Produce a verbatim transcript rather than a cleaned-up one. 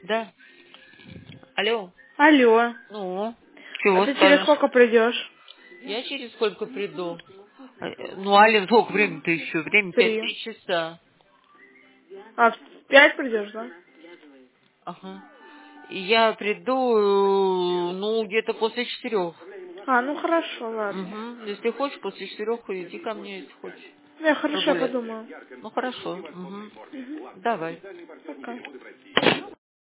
Да. Алло. Алло. Ну, А чего ты через скажешь? сколько придешь? Я через сколько приду? Э, Ну, Ален, сколько времени-то еще? Время пять, Три. три часа. А, в пять придешь, да? Ага. И я приду, э, ну, где-то после четырех. А, ну хорошо, ладно. Угу. Если хочешь, после четырех иди ко мне, если хочешь. Ну, я хорошо, я Прогуляться. подумаю. Ну, хорошо. Угу. Угу. Давай. Пока.